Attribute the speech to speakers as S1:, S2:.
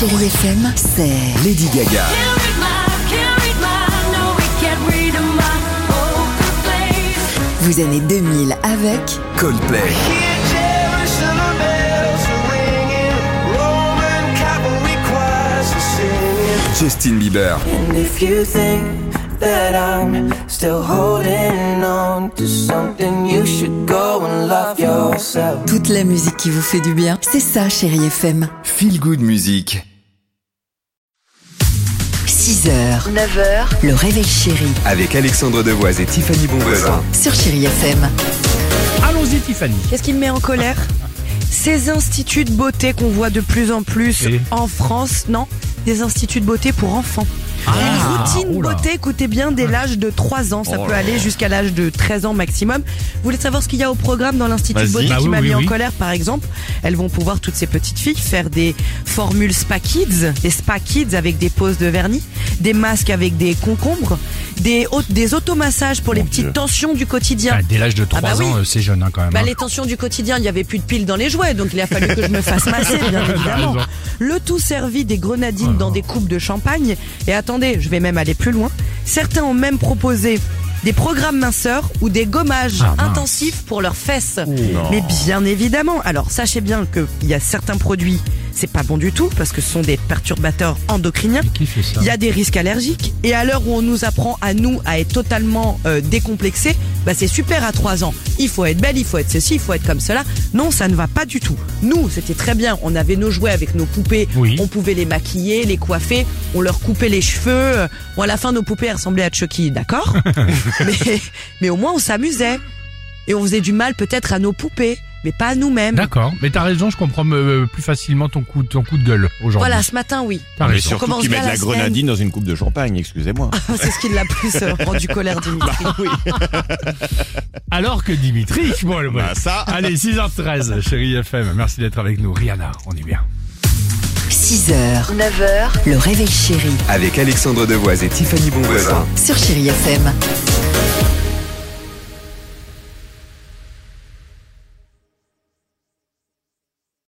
S1: Chérie FM, c'est
S2: Lady Gaga.
S1: vos années 2000 avec
S2: Coldplay. Justin Bieber.
S3: And if you think that I'm still holding on to something, you should go and love yourself.
S1: toute la musique qui vous fait du bien. C'est ça, Chérie FM.
S2: Feel Good Music.
S1: 6h, 9h, le réveil chéri
S2: Avec Alexandre Devoise et Tiffany Bonvoisin.
S1: sur Chérie FM.
S4: Allons-y Tiffany.
S5: Qu'est-ce qui me met en colère ? Ces instituts de beauté qu'on voit de plus en plus
S4: Et
S5: en France, non ? Des instituts de beauté pour enfants. Une routine
S4: oula.
S5: beauté, écoutez bien, dès l'âge de 3 ans, ça peut aller jusqu'à l'âge de 13 ans maximum. Vous voulez savoir ce qu'il y a au programme dans l'institut de beauté
S4: Bah
S5: qui
S4: oui,
S5: m'a
S4: oui,
S5: mis
S4: oui.
S5: en colère, par exemple ? Elles vont pouvoir, toutes ces petites filles, faire des formules Spa Kids, des Spa Kids avec des poses de vernis, des masques avec des concombres, des automassages pour les petites tensions du quotidien.
S4: Dès l'âge de 3
S5: bah oui.
S4: ans, c'est jeune quand même.
S5: Bah, les tensions du quotidien, il n'y avait plus de piles dans les jouets, donc il a fallu que je me fasse masser, bien évidemment.
S4: raison.
S5: Le tout servi des grenadines dans des coupes de champagne. Et attendez, je vais même aller plus loin. Certains ont même proposé des programmes minceurs ou des gommages
S4: mince.
S5: intensifs pour leurs fesses. Mais bien évidemment. Alors sachez bien qu'il y a certains produits, c'est pas bon du tout parce que ce sont des perturbateurs endocriniens.
S4: Qui fait ça ?
S5: Il y a des risques allergiques. Et à l'heure où on nous apprend à nous à être totalement décomplexés, bah c'est super à 3 ans. Il faut être belle, il faut être ceci, il faut être comme cela. Non, ça ne va pas du tout. Nous, c'était très bien. On avait nos jouets avec nos poupées.
S4: Oui.
S5: On pouvait les maquiller, les coiffer. On leur coupait les cheveux. Bon, à la fin, nos poupées elles ressemblaient à Chucky, d'accord ? mais au moins, on s'amusait. Et on faisait du mal peut-être à nos poupées, mais pas à nous-mêmes.
S4: D'accord, mais t'as raison, je comprends plus facilement ton coup de gueule aujourd'hui.
S5: Voilà, ce matin, oui.
S4: T'as
S6: Mais
S4: raison.
S6: surtout
S5: commence
S6: qu'ils
S5: bien
S6: mettent
S5: la
S6: la
S5: semaine.
S6: grenadine dans une coupe de champagne, excusez-moi.
S5: C'est ce qui l'a plus rendu colère, Dimitri.
S4: Alors que Dimitri, bon, le
S6: Bah, ça.
S4: Allez, 6h13, chérie FM, merci d'être avec nous. Rihanna, on est bien.
S1: 6h, 9h, le réveil chéri
S2: Avec Alexandre Devoise et Tiffany Bonvoisin.
S1: sur Chérie FM.